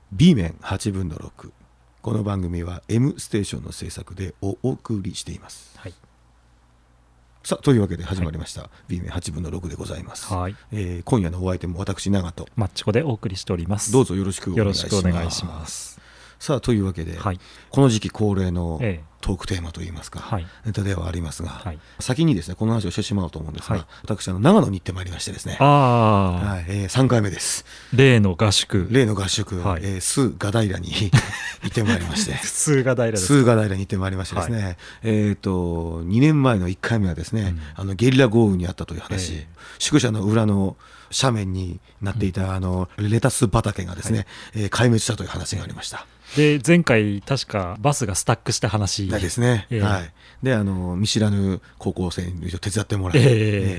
B 面8分の6。この番組は M ステーションの制作でお送りしています。 はい。 さあというわけで始まりました、はい、B 面8分の6でございます。 はい。 今夜のお相手も私長とマッチコでお送りしております。 どうぞよろしくお願いします。 よろしくお願いします。 さあというわけで、 はい、 この時期恒例のトークテーマといいますか、ネタではありますが、はい、先にですねこの話をしてしまおうと思うんですが、はい、私長野に行ってまいりましてですね、はい、3回目です。 例の合宿、 はい、スガ平に行ってまいりましてスガ平です。 スガ平に行ってまいりましてですね、はい、2年前の1回目はですね、ゲリラ豪雨にあったという話、宿舎の裏の斜面になっていたレタス畑がですね、はい、壊滅したという話がありました。 で前回確かバスがスタックした話ですね、はい、で見知らぬ高校生に手伝ってもらって、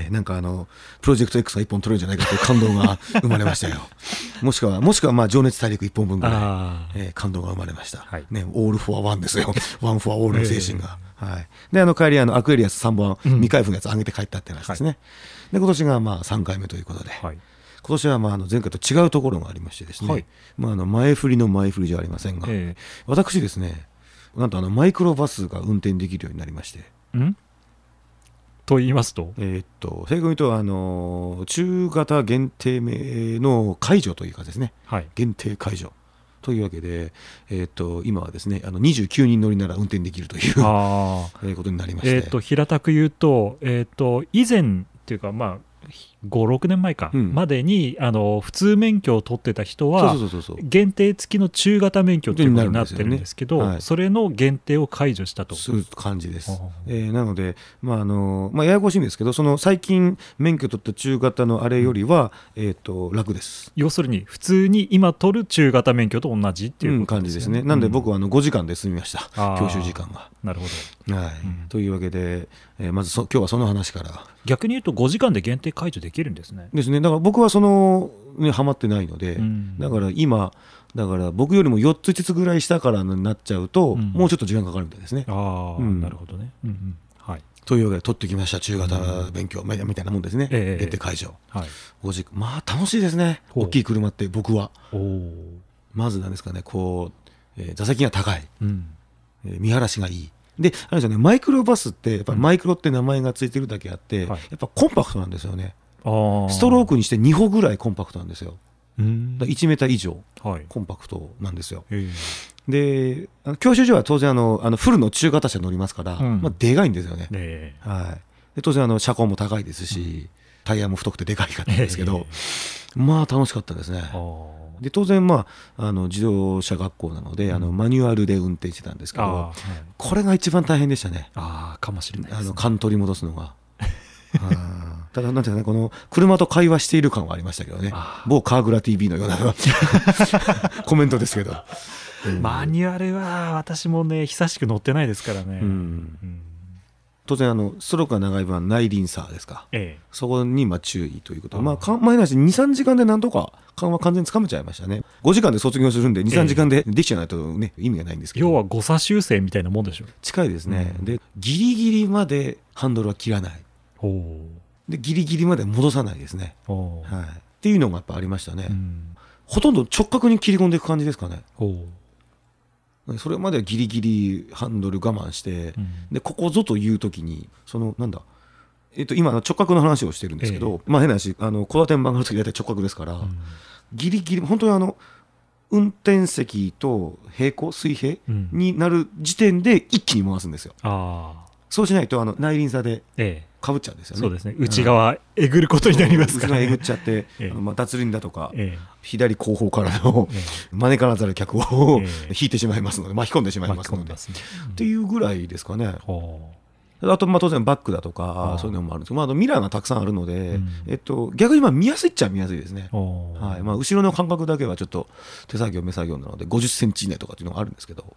なんかプロジェクト X が1本取れるんじゃないかという感動が生まれましたよもしくはまあ情熱大陸1本分ぐらい、感動が生まれました、はいね、オールフォアワンですよワンフォアオールの精神が、はい、で帰りアクエリアス3本未開封のやつ上げて帰ったって話ですね、はい、で今年がまあ3回目ということで、はい、今年は前回と違うところがありましてですね、はい、前振りの前振りじゃありませんが、私ですねなんとマイクロバスが運転できるようになりまして。 と言いますと、 正確に言うと中型限定名の解除というかですね、はい、限定解除というわけで、今はですね29人乗りなら運転できるということになりまして、 平たく言うと、以前っていうか5、6年前か、までに普通免許を取ってた人は限定付きの中型免許ということになってるんですけど、はい、それの限定を解除したという感じです。なので、ややこしいんですけど、その最近免許取った中型のあれよりは、楽です。 要するに普通に今取る中型免許と同じっていうこと感じですね。なんで僕は5時間で済みました、教習時間が。 なるほど、 はい、というわけで、まず今日はその話から。 逆に言うと5時間で限定解除できるんですね。 ですね。だから僕はハマってないので、だから僕よりも4つ5つぐらい下からになっちゃうと、もうちょっと時間かかるみたいですね。 なるほどね。はい。 というわけで取ってきました中型勉強みたいなもんですね。限定解除。はい。5時楽しいですね。大きい車って僕は。まずなんですかね、座席が高い、見晴らしがいい。であれですよね、マイクロバスってやっぱマイクロって名前がついてるだけあって、やっぱコンパクトなんですよね。ストロークにして2歩ぐらいコンパクトなんですよ。1メーター以上コンパクトなんですよ。で教習所は当然フルの中型車乗りますから、でかいんですよね。はい、で当然車高も高いですし、タイヤも太くてでかいかったんですけど、楽しかったですね。で当然自動車学校なのでマニュアルで運転してたんですけど、これが一番大変でしたね。 かもしれないですね。 勘取り戻すのがただなんていうかね、この車と会話している感はありましたけどね。某カーグラ TV のようなコメントですけど、 マニュアルは私もね久しく乗ってないですからね。 当然ストロークが長い分は内輪差ですか、そこに注意ということで、前なし 2,3 時間でなんとか緩和完全につかめちゃいましたね。5時間で卒業するんで 2,3 時間でできちゃないとね、意味がないんですけど、 要は誤差修正みたいなもんでしょ。 近いですね。でギリギリまでハンドルは切らない、でギリギリまで戻さないですね、っていうのがやっぱありましたね。ほとんど直角に切り込んでいく感じですかね。それまではギリギリハンドル我慢して、でここぞという時に今直角の話をしてるんですけど、変な話小田天板がある時大体直角ですから、ギリギリ本当に運転席と水平になる時点で一気に回すんですよ。そうしないと内輪差でかぶっちゃうんですよね。 そうですね。内側えぐることになりますからね。 内側えぐっちゃって、脱輪だとか、左後方からの招かなざる客を引いてしまいますので、巻き込んでしまいますので、っていうぐらいですかね。あと当然バックだとかそういうのもあるんですけど、ミラーがたくさんあるので、逆に見やすいっちゃ見やすいですね。後ろの間隔だけはちょっと手作業目作業なので50センチ以内とかっていうのがあるんですけど、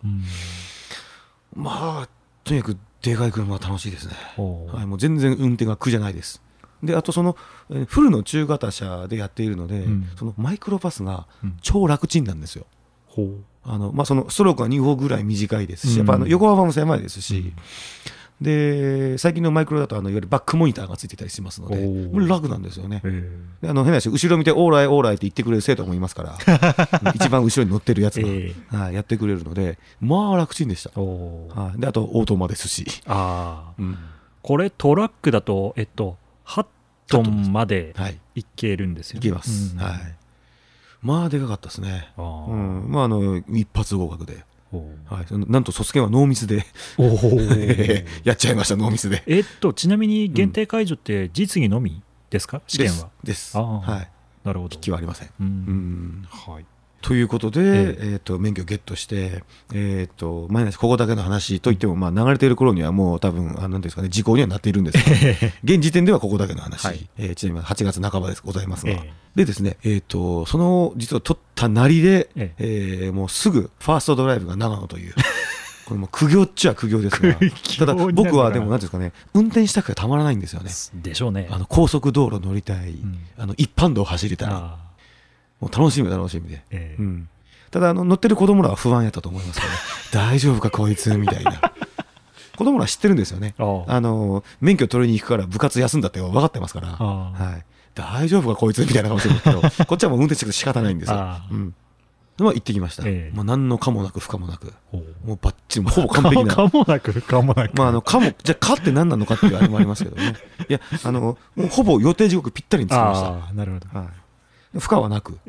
とにかくでかい車は楽しいですね。もう全然運転が苦じゃないです。であとフルの中型車でやっているので、そのマイクロバスが超楽ちんなんですよ。そのストロークは2歩ぐらい短いですし、やっぱ横幅も狭いですし、 で最近のマイクロだといわゆるバックモニターがついてたりしますので、もう楽なんですよね。で変な話、後ろ見てオーライオーライって言ってくれる生徒もいますから一番後ろに乗ってるやつが、はい、やってくれるので、まあ楽ちんでした。はい、であとオートマですし、 これトラックだと8トンまでいけるんですよね。 いけます、はい、まあでかかったですね。まあ一発合格で、はい、なんと卒検はノーミスでやっちゃいました。ノーミスで。 ちなみに限定解除って実技のみですか、試験は。 です。はい。 なるほど。 筆記はありません。 はい。 ということで、免許ゲットして、毎日ここだけの話といっても、まあ流れている頃にはもう多分なんですかね、時効にはなっているんですが現時点ではここだけの話、ちなみに8月半ばですございますが、でですね、その実は取ったなりで、もうすぐファーストドライブが長野という。これも苦行っちゃ苦行ですが、ただ僕はでもなんですかね、運転したくてたまらないんですよね。 でしょうね。 高速道路乗りたい、一般道走りたい、もう楽しみで、ただ乗ってる子供らは不安やったと思いますけど、ね、大丈夫かこいつみたいな。子供らは知ってるんですよね。免許取りに行くから部活休んだって分かってますから、はい、大丈夫かこいつみたいな顔してるんですけど、こっちはもう運転してくて仕方ないんですよ。まあ行ってきました。まあ何のかもなく不可もなく、もうバッチリほぼ完璧な。 かもなく不可もなく。 まあじゃあかって何なのかっていうあれもありますけどね。いやもうほぼ予定時刻ぴったりに着きました。 なるほど。 負荷はなく、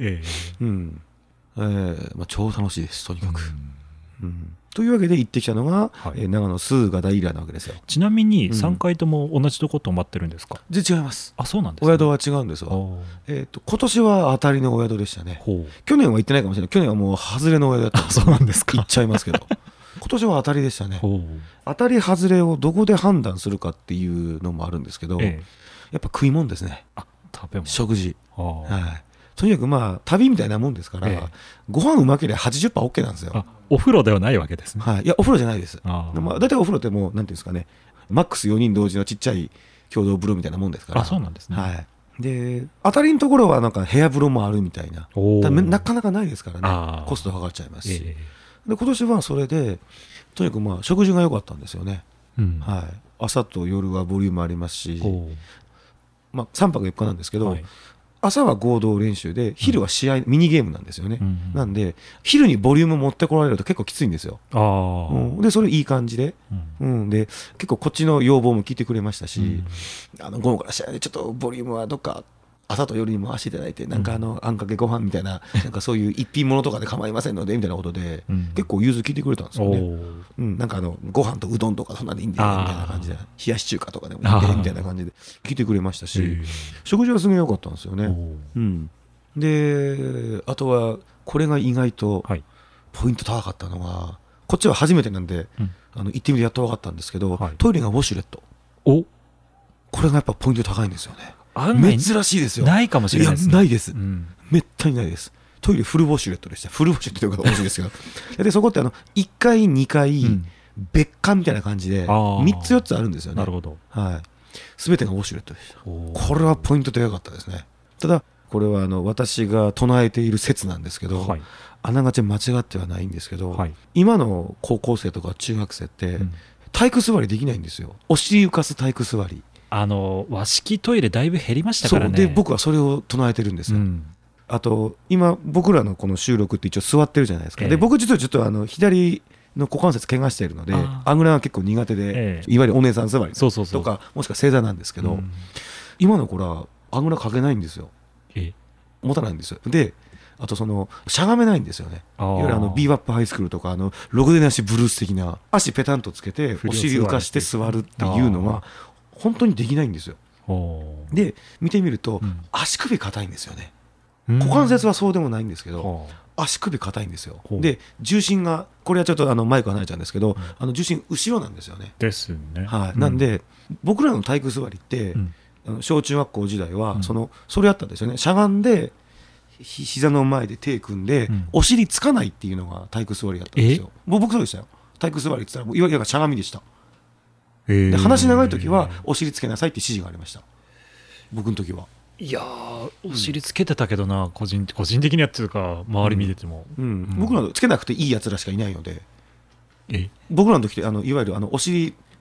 まあ超楽しいですとにかく。というわけで行ってきたのが、長野スガダイラなわけですよ。 ちなみに3回とも同じとこ泊まってるんですか？ 全然違います。 そうなんですね。 お宿は違うんですよ。今年は当たりのお宿でしたね。去年は行ってないかもしれない。去年はもう外れのお宿だったんで。 そうなんですか。 行っちゃいますけど。今年は当たりでしたね。当たり外れをどこで判断するかっていうのもあるんですけど、やっぱ食い物ですね。 食べ物。 食事。とにかくまあ旅みたいなもんですから、ご飯うまければ 80%OK なんですよ。 お風呂ではないわけですね。 いやお風呂じゃないです。まあ大体お風呂ってもうなんていうんですかね、マックス4人同時のちっちゃい共同風呂みたいなもんですから。 そうなんですね。 で当たりのところはなんか部屋風呂もあるみたいな。なかなかないですからね。コストかかっちゃいますし。で今年はそれでとにかくまあ食事が良かったんですよね。朝と夜はボリュームありますし、まあ3泊4日なんですけど。朝は合同練習で昼は試合、ミニゲームなんですよね。なんで昼にボリューム持ってこられると結構きついんですよ。でそれいい感じで、で結構こっちの要望も聞いてくれましたし、午後から試合でちょっとボリュームはどっか朝と夜に回していただいて、なんかあんかけご飯みたいな、なんかそういう一品物とかで構いませんのでみたいなことで、結構融通聞いてくれたんですよね。なんかご飯とうどんとかそんなでいいんでみたいな感じで、冷やし中華とかでもいいんでみたいな感じで聞いてくれましたし、食事はすごい良かったんですよね。であとはこれが意外とポイント高かったのが、こっちは初めてなんで行ってみてやっと分かったんですけど、トイレがウォシュレット。これがやっぱポイント高いんですよね。珍しいですよ。 ないかもしれないですね。 ないです。めったにないです。トイレフルウォシュレットでした。フルウォシュレットということが面白いですけど。でそこって1階2階、別館みたいな感じで3つ4つあるんですよね。 なるほど。 全てがウォシュレットでした。これはポイント高かったですね。ただこれは私が唱えている説なんですけど、あながち間違ってはないんですけど、今の高校生とか中学生って体育座りできないんですよ。お尻浮かす体育座り。 和式トイレだいぶ減りましたからね。 で僕はそれを唱えてるんですよ。あと今僕らのこの収録って一応座ってるじゃないですか。で僕実はちょっと左の股関節怪我しているので、あぐらが結構苦手で、いわゆるお姉さん座りとかもしくは正座なんですけど、今の子らあぐらかけないんですよ。持たないんですよ。であとしゃがめないんですよね。いわゆるビーバップハイスクールとかログデナシブルース的な足ペタンとつけてお尻浮かして座るっていうのは本当にできないんですよ。で見てみると、足首硬いんですよね。股関節はそうでもないんですけど、足首硬いんですよ。で重心がこれはちょっとマイク離れちゃうんですけど、重心後ろなんですよね。 ですね。 なんで僕らの体育座りって、小中学校時代はそれやったんですよね。しゃがんで膝の前で手組んで、お尻つかないっていうのが体育座りだったんですよ。僕そうでしたよ。体育座りって言ったらいわゆるしゃがみでした。で話長い時はお尻つけなさいって指示がありました。僕の時は。 いやお尻つけてたけどな、個人的にやってるか周り見てても、 僕らのつけなくていいやつらしかいないので、僕らの時っていわゆるお尻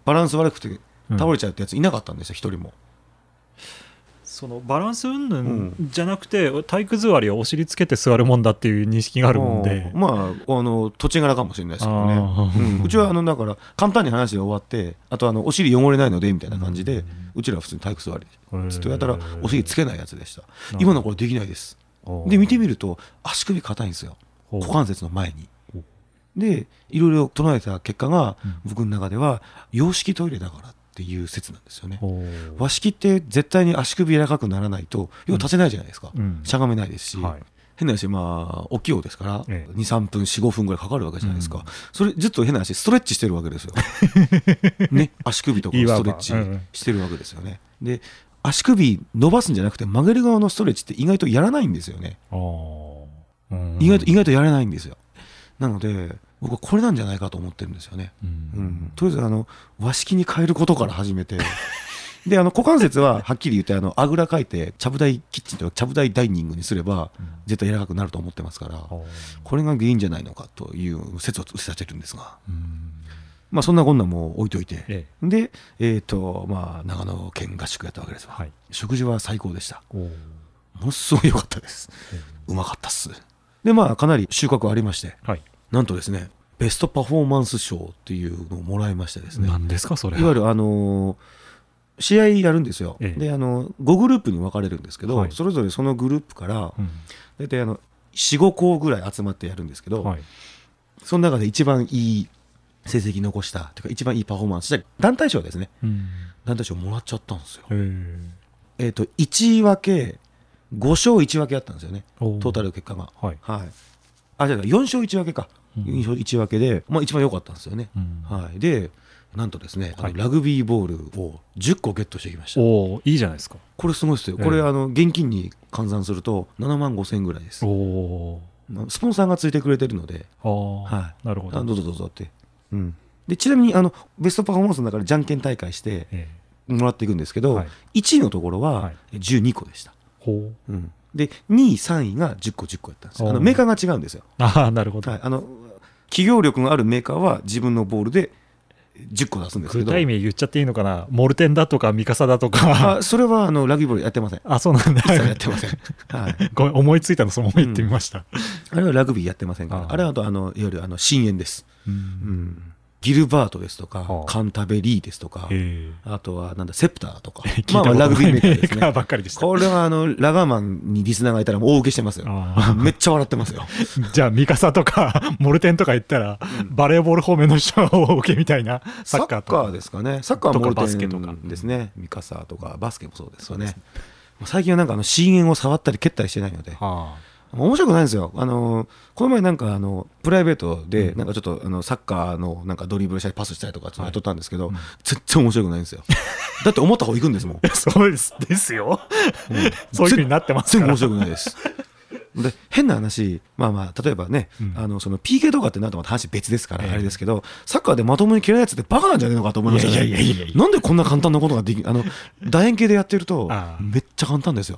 バランス悪くて倒れちゃうってやついなかったんですよ、一人も。 そのバランス云々じゃなくて、体育座りをお尻つけて座るもんだっていう認識があるもんで、 まあ、土地柄かもしれないですけどね、うちはだから簡単に話で終わって、あとお尻汚れないのでみたいな感じで、うちらは普通に体育座りずっとやったらお尻つけないやつでした。今のこれできないです。で見てみると足首硬いんですよ、股関節の前に。でいろいろ唱えた結果が、僕の中では洋式トイレだからっていう説なんですよね。和式って絶対に足首柔らかくならないと要は立てないじゃないですか、しゃがめないですし、変な話、大きい方ですから、2、3分、4、5分ぐらいかかるわけじゃないですか、それずっと変な話、ストレッチしてるわけですよ、ね、足首とかストレッチしてるわけですよね。で足首伸ばすんじゃなくて曲げる側のストレッチって意外とやらないんですよね。意外とやらないんですよ。なので僕はこれなんじゃないかと思ってるんですよね。とりあえず和式に変えることから始めてで股関節ははっきり言ってあぐらかいてちゃぶ台キッチンとかちゃぶ台ダイニングにすれば絶対柔らかくなると思ってますから、これが原因じゃないのかという説を立てるんですが、まあそんなこんなも置いといて、でまあ長野県合宿やったわけですよ。食事は最高でした。ものすごい良かったです。うまかったっす。でまあかなり収穫ありまして、なんとですねベストパフォーマンス賞っていうのをもらいましてですね。 何ですかそれ。 いわゆる試合やるんですよ。で5グループに分かれるんですけど、それぞれそのグループから大体4、5校ぐらい集まってやるんですけど、その中で一番いい成績残したというか一番いいパフォーマンスした団体賞ですね、団体賞もらっちゃったんですよ。1分け5勝1分けあったんですよね、トータル結果が。じゃあ4勝1分けか、4勝1分けで、まあ、一番良かったんですよね。でなんとですね、ラグビーボールを10個ゲットしてきました。 いいじゃないですか。 これすごいですよ。これ現金に換算すると7万5千円ぐらいです。スポンサーがついてくれてるので、 なるほど、 どうぞどうぞって。でちなみにベストパフォーマンスの中でじゃんけん大会してもらっていくんですけど、1位のところは12個でした。で2位3位が10個10個やったんですよ。メーカーが違うんですよ。 なるほど。 企業力があるメーカーは自分のボールで10個出すんですけど、 具体名言っちゃっていいのかな。モルテンだとかミカサだとか。 それはラグビーボールやってません。 そうなんだ。 一切やってません。 ごめん、思いついたのそのまま言ってみました。 あれはラグビーやってませんから。あれはいわゆる深淵です。ギルバートですとか、カンタベリーですとか、あとはセプターとか、まあラグビーメーカーですね。 ばっかりでした。 これはラガーマンにリスナーがいたらもう大受けしてますよ。めっちゃ笑ってますよ。 じゃあミカサとかモルテンとか言ったら、バレーボール方面の人は大受けみたいな。 サッカーですかね。サッカーはモルテンですね。ミカサとかバスケもそうですよね。最近は深淵を触ったり蹴ったりしてないので。面白くないんですよ。この前プライベートでちょっとサッカーのドリブルしたりパスしたりとかやっとったんですけど、全然面白くないんですよ。だって思った方行くんですもん。 そうですよ。そういう風になってますから。 全然面白くないです。で変な話、例えばね、その PK とかってなるとまた話別ですからあれですけど、サッカーでまともに蹴れないやつってバカなんじゃないのかと思いましたね。なんでこんな簡単なことができる。楕円形でやってるとめっちゃ簡単ですよ。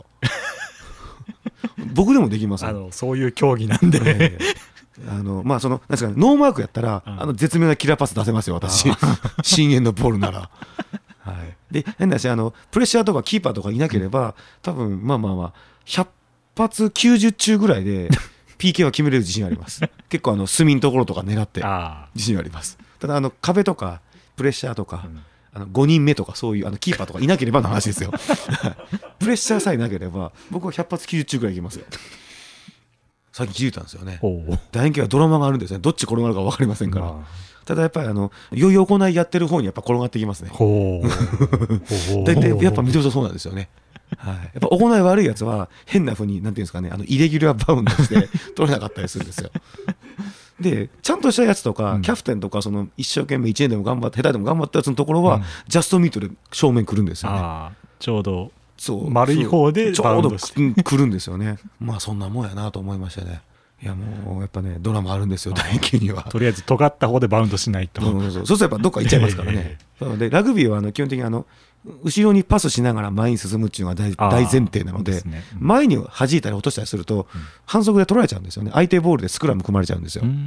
僕でもできます。 そういう競技なんで、 なんですかね、ノーマークやったら絶妙なキラーパス出せますよ私。深淵のボールなら。で変な話、プレッシャーとかキーパーとかいなければ多分100発90中ぐらいで PK は決めれる自信あります。結構隅のところとか狙って自信あります。ただ壁とかプレッシャーとか、5人目とかそういうキーパーとかいなければの話ですよ。プレッシャーさえなければ僕は100発90中ぐらいいきますよ。最近気づいたんですよね。楕円形はドラマがあるんですね。どっち転がるか分かりませんから。ただやっぱり良い行いやってる方にやっぱ転がってきますね。大体やっぱ見てるとそうなんですよね。やっぱ行い悪いやつは変な風になんていうんですかね、イレギュラーバウンドして取れなかったりするんですよ。でちゃんとしたやつとか、キャプテンとか一生懸命1年でも頑張って下手でも頑張ったやつのところは、ジャストミートで正面来るんですよね。 ちょうど丸い方でバウンドしてちょうど来るんですよね。そんなもんやなと思いましたね。いやもうやっぱねドラマあるんですよ、楕円形には。 とりあえず尖った方でバウンドしないと。 そうするとやっぱどっか行っちゃいますからね。でラグビーは基本的に後ろにパスしながら前に進むっていうのが大前提なので、前に弾いたり落としたりすると反則で取られちゃうんですよね。相手ボールでスクラム組まれちゃうんですよ。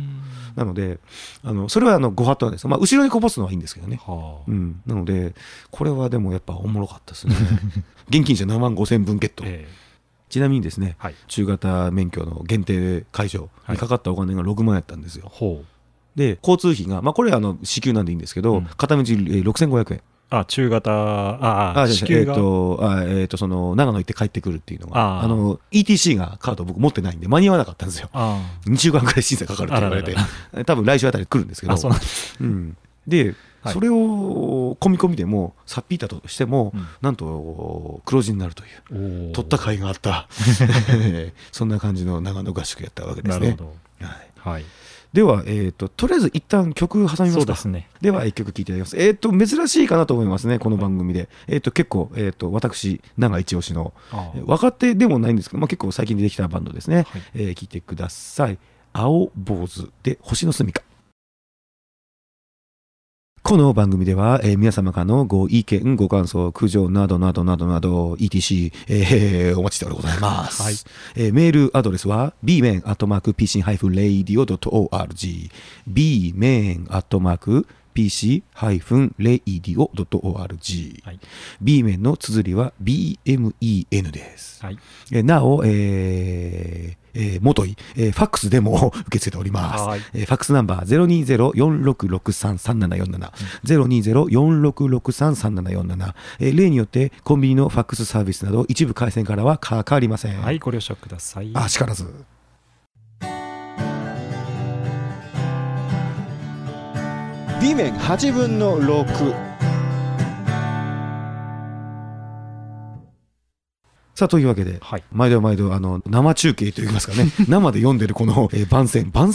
なのでそれはご法度なんです。まあ、後ろにこぼすのはいいんですけどね、なのでこれはでもやっぱおもろかったですね現金者7万5000分ゲット、ちなみにですね、中型免許の限定解除にかかったお金が6万円やったんですよ。で交通費が、まあ、これは支給なんでいいんですけど、片道6500円。 中型、支給がその長野行って帰ってくるっていうのが、ETC がカード僕持ってないんで間に合わなかったんですよ。2週間くらい審査かかるって言われて、多分来週あたり来るんですけど、でそれを込み込みでもさっぴいたとしても、なんと黒字になるという取った甲斐があったそんな感じの長野合宿やったわけですね。なるほど、はい。では、とりあえず一旦曲挟みますか。そうですね。では一曲聴いていただきます。珍しいかなと思いますね、この番組で。結構、私長一押しの若手でもないんですけど、まあ、結構最近出てきたバンドですね。聴いてください。青坊主で星のすみか。この番組では、皆様からのご意見、ご感想、苦情などなどなどなど、ETC、お待ちしておりございます。メールアドレスは、bmen@pc-radio.org、bmen@pc-radio.org、bmen の綴りは BMEN です。なお、元い、ファックスでも受け付けております。ファックスナンバー 020-4663-3747、020-4663-3747、例によってコンビニのファックスサービスなど一部回線からはかかりません。 はい、ご了承ください。 しからず。 B 面8分の6。 さあというわけで、毎度毎度生中継といいますかね生で読んでるこの、番宣こ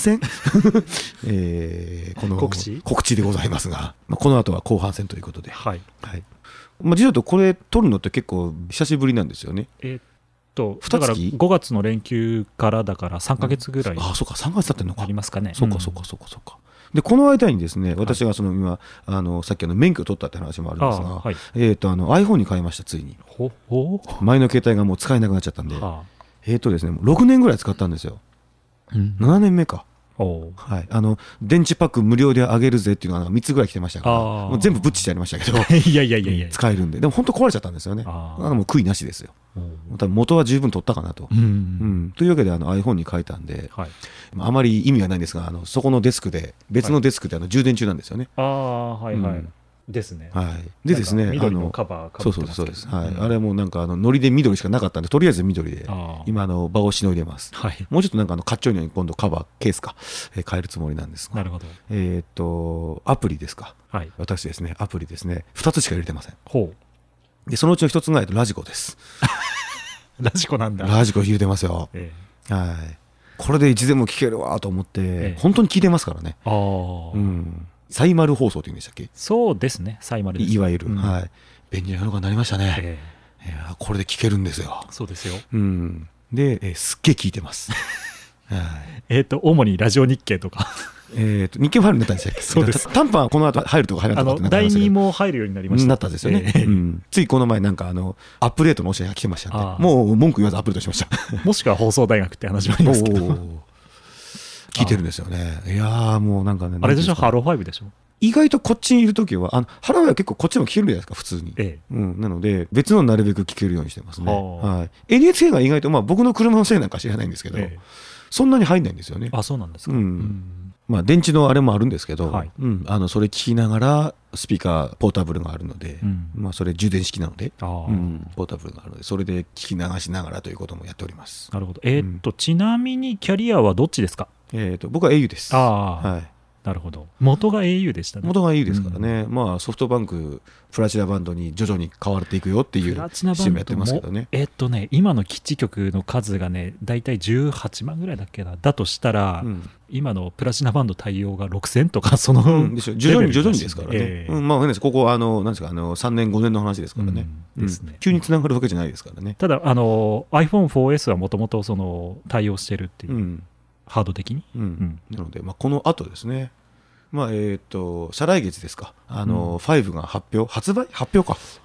の告知でございますが、この後は後半戦ということで、実は言うとこれ撮るのって結構久しぶりなんですよね。 だから5月の連休からだから3ヶ月ぐらい、 そうか3ヶ月経ってんのか。 ありますかね。 そうか。でこの間にですね、私が今さっき免許を取ったって話もあるんですが、iPhone に変えました。ついに前の携帯がもう使えなくなっちゃったんで、ですね、6年ぐらい使ったんですよ。7年目か。電池パック無料であげるぜっていうのが3つぐらい来てましたから、もう全部ブッチしてやりましたけどいや使えるんで。でも本当壊れちゃったんですよね。もう悔いなしですよ。多分元は十分取ったかなと。というわけでiPhone に変えたんで、あまり意味はないんですが、そこのデスクで別のデスクで充電中なんですよね。 ですね。 でですね、 緑のカバーかぶってますけど、 そうです。あれもなんかノリで緑しかなかったんで、とりあえず緑で今場をしのいでます。もうちょっとなんかかっちょいいのに今度カバーケースか変えるつもりなんですが。 なるほど。アプリですか。私ですね、アプリですね、2つしか入れてません。でそのうちの1つがラジコです。 ラジコなんだ。 ラジコ入れてますよ。これでいつでも聞けるわと思って本当に聞いてますからね。サイマル放送というんでしたっけ。 そうですね、サイマルです。 いわゆる、便利なのがなりましたね。これで聞けるんですよ。 そうですよ。 で、すっげえ聞いてます。 主にラジオ日経とか日経も入るんだったんですよ。そうです。短パンはこの後入るとか入らないとかってなったんですけど、 第2も入るようになりました。 なったんですよね。ついこの前なんかアップデートのお知らせが来てましたんで、もう文句言わずアップデートしました。 もしくは放送大学って話もありますけど聞いてるんですよね。いやーもうなんかね、 あれでしょ、ハロー5でしょ。 意外とこっちにいるときはハロー5は結構こっちも聞けるじゃないですか普通に。なので別のなるべく聞けるようにしてますね。NHK が意外と僕の車のせいなんか知らないんですけど、そんなに入んないんですよね。 そうなんですか。 電池のあれもあるんですけど、それ聞きながらスピーカーポータブルがあるので、それ充電式なので、ポータブルがあるので、それで聞き流しながらということもやっております。 なるほど。ちなみにキャリアはどっちですか。 僕は au です。 なるほど。元が au でしたね。 元が au ですからね。ソフトバンクプラチナバンドに徐々に変わっていくよっていうシステムやってますけどね。 今の基地局の数がね、だいたい18万ぐらいだっけな。だとしたら、今のプラチナバンド対応が6000とか、その徐々にですからね。ここなんですか3年5年の話ですからね。急につながるわけじゃないですからね。 ただiPhone4S はもともと対応してるっていう。ハード的に、 なので、この後ですね、再来月ですか、5が発表か。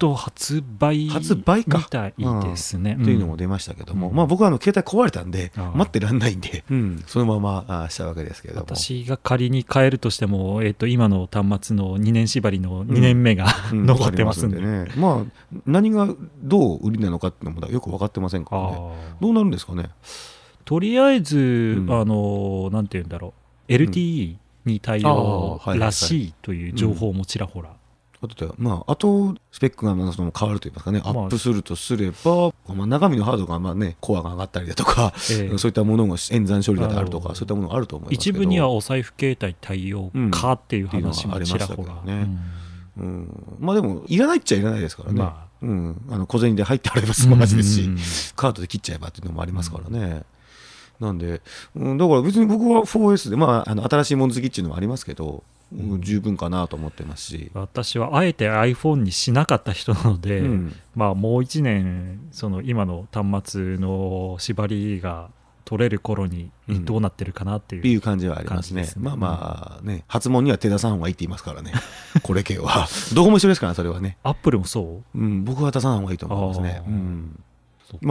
発売かみたいですね、 というのも出ましたけども、僕は携帯壊れたんで待ってらんないんで、そのまましたわけですけれども、 私が仮に変えるとしても、今の端末の2年縛りの2年目が、残ってますんでね、 何がどう売りなのかっていうのもよく分かってませんからね。どうなるんですかね。 とりあえず、なんていうんだろう、LTE に対応らしいという情報もちらほら。 あとスペックが変わるといいますかね、アップするとすれば、中身のハードがコアが上がったりだとか、そういったものが演算処理があるとか、そういったものがあると思いますけど、 一部にはお財布携帯対応かっていう話もちらほらね。 でもいらないっちゃいらないですからね。小銭で入ってあれば済ましですし、カードで切っちゃえばっていうのもありますからね。なんで、だから別に僕は 4S で、新しいもの好きっていうのもありますけど、十分かなと思ってますし、 私はあえて iPhone にしなかった人なので、もう1年今の端末の縛りが取れる頃にどうなってるかなっていう感じはありますね。発問には手出さん方がいいって言いますからね。これ系はどこも一緒ですから、それはね。 アップルもそう？ 僕は出さない方がいいと思いますね。ジ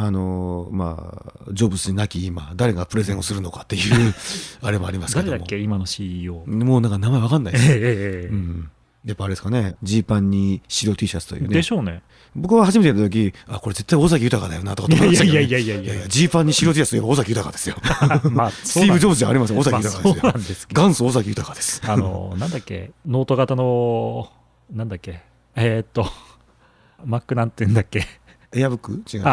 ョブズなき今誰がプレゼンをするのかっていうあれもありますけども、 誰だっけ今の CEO。 もう名前わかんないです。やっぱあれですかね、ジーパンに白 T シャツというね。 でしょうね。 僕は初めてやった時、これ絶対尾崎豊だよなとか思ってましたけど、ジーパンに白 T シャツといえば尾崎豊ですよ。スティーブ・ジョブズじゃありません、尾崎豊ですよ。元祖尾崎豊です。 なんだっけ、ノート型のなんだっけ、マックなんて言うんだっけ、 エアブック違う。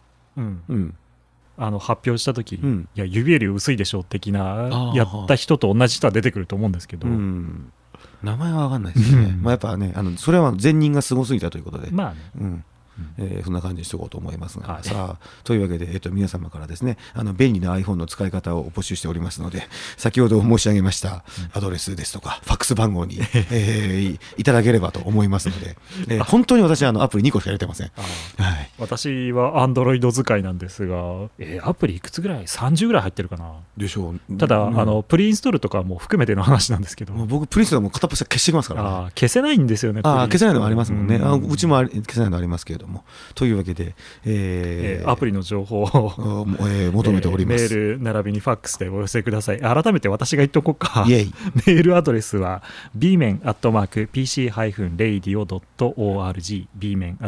発表した時、いや指より薄いでしょ的なやった人と同じ人は出てくると思うんですけど、 名前は分かんないですね。やっぱね、それは前任がすごすぎたということで、そんな感じにしておこうと思いますが、さあというわけで、皆様からですね、便利な iPhone の使い方を募集しておりますので、先ほど申し上げましたアドレスですとかファックス番号にいただければと思いますので、本当に私はアプリ2個しか入れてません。 私は Android 使いなんですが、アプリいくつぐらい、30ぐらい入ってるかな。 でしょう。 ただ、プリインストールとかも含めての話なんですけど、 僕プリインストールも片っ端消してきますからね。 消せないんですよね。 消せないのもありますもんね。うちも消せないのありますけれども、というわけで、 アプリの情報を求めております。 メール並びにファックスでお寄せください。改めて私が言っとこうか。メールアドレスは bmen@pc-radio.org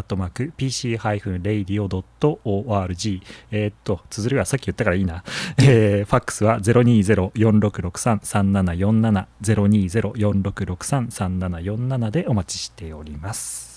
bmen@pc-radio.org 綴りはさっき言ったからいいな。ファックスは 020-4663-3747 020-4663-3747でお待ちしております。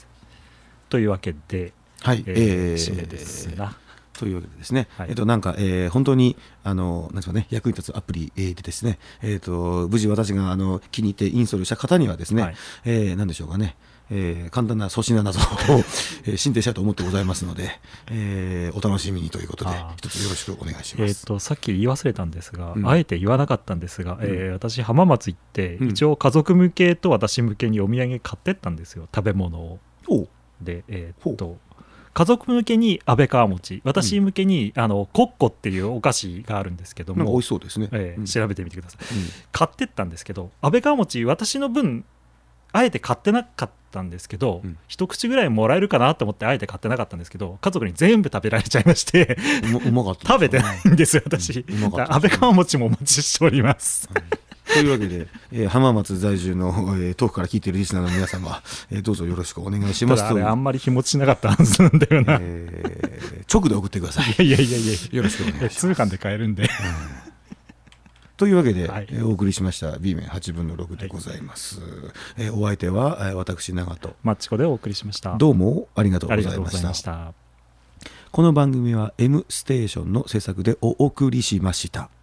というわけで、締めですな。 というわけでですね、本当になんですかね、役に立つアプリでですね、無事私が気に入ってインストールした方にはですね、何でしょうかね、簡単な粗品などを進呈したいと思ってございますので、お楽しみにということで一つよろしくお願いします。 さっき言い忘れたんですが、あえて言わなかったんですが、私浜松行って、一応家族向けと私向けにお土産買ってったんですよ、食べ物を。で家族向けに安倍川餅、私向けにコッコっていうお菓子があるんですけども、 美味しそうですね。 調べてみてください。買ってったんですけど、安倍川餅私の分あえて買ってなかったんですけど、一口ぐらいもらえるかなと思ってあえて買ってなかったんですけど、家族に全部食べられちゃいましてうまかった、 食べてないんですよ私。安倍川餅もお待ちしておりますというわけで、浜松在住の、遠くから聞いているリスナーの皆様、どうぞよろしくお願いします。 ただあれあんまり日持ちしなかったはずなんだよな。 直で送ってください。 いやよろしくお願いします。 通販で買えるんで。 というわけで、お送りしました B 面8分の6でございます。お相手は私長門マッチコでお送りしました。 どうもありがとうございました。この番組は M ステーションの制作でお送りしました。